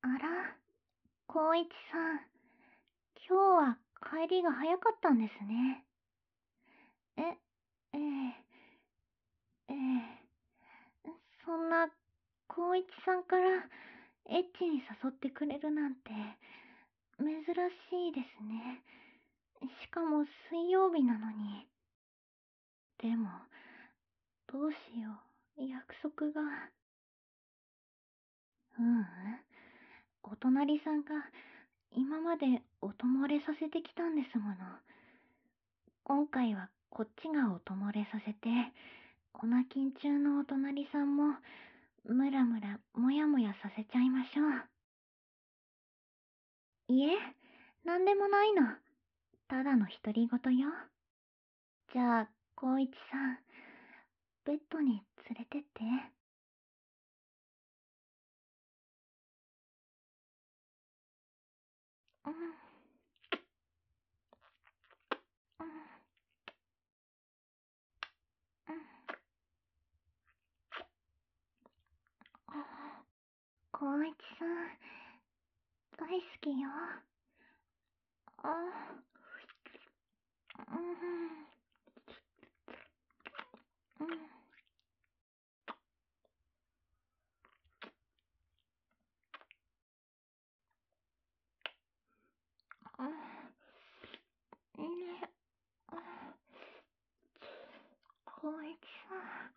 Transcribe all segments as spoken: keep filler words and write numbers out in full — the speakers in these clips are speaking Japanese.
あら、光一さん、今日は帰りが早かったんですね。え、ええ、ええ、そんな、光一さんからエッチに誘ってくれるなんて、珍しいですね。しかも水曜日なのに。でも、どうしよう、約束が。ううん、お隣さんが今までお泊れさせてきたんですもの。今回はこっちがお泊れさせて、オナキン中のお隣さんも、ムラムラモヤモヤさせちゃいましょう。いえ、なんでもないの。ただの独り言よ。じゃあ、光一さん、ベッドに連れてって。うん、うん、うん、光一さん、大好きよ。あ、うん、うん、うん、ね、光一さ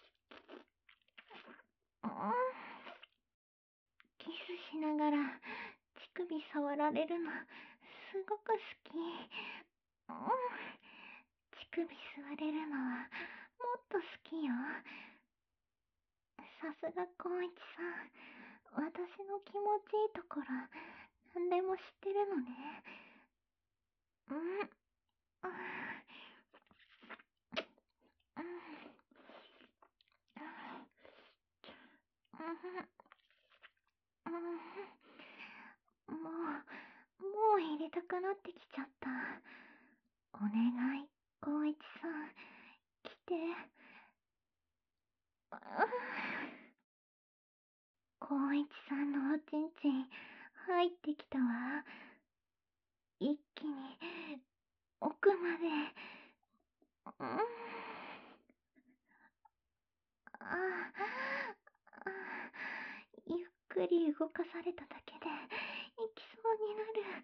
ん、うん、キスしながら乳首触られるの、すごく好き。うん、乳首吸われるのはもっと好きよ。さすが光一さん、私の気持ちいいところ、何でも知ってるのね。うん、うん、うん、うん、うん、もう、もう入れたくなってきちゃった。お願い、光一さん、来て。うん、光一さんのおちんちん、入ってきたわ。一気に、奥まで。うん、ああ、ゆっくり動かされただけで、行きそうになる。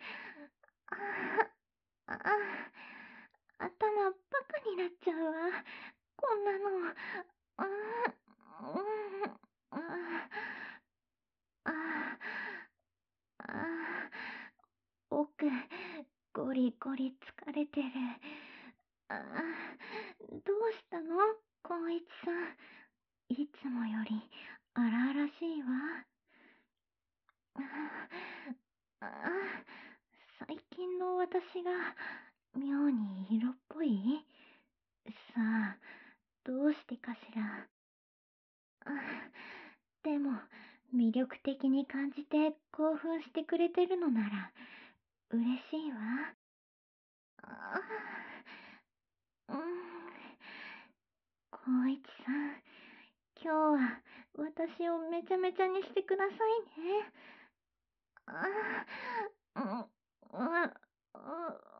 ああ、あ、頭バカになっちゃうわ。こんなの。ああ、うん、ああ、ああ、奥、ゴリゴリ疲れてる。ああ、どうしたの光一さん。いつもより荒々しいわ。ああ、最近の私が妙に色っぽい？さあ、どうしてかしら。あ、でも、魅力的に感じて興奮してくれてるのなら、嬉しいわ。ああ、うん。光一さん、今日は私をめちゃめちゃにしてくださいね。ああ、うん、うん、うん、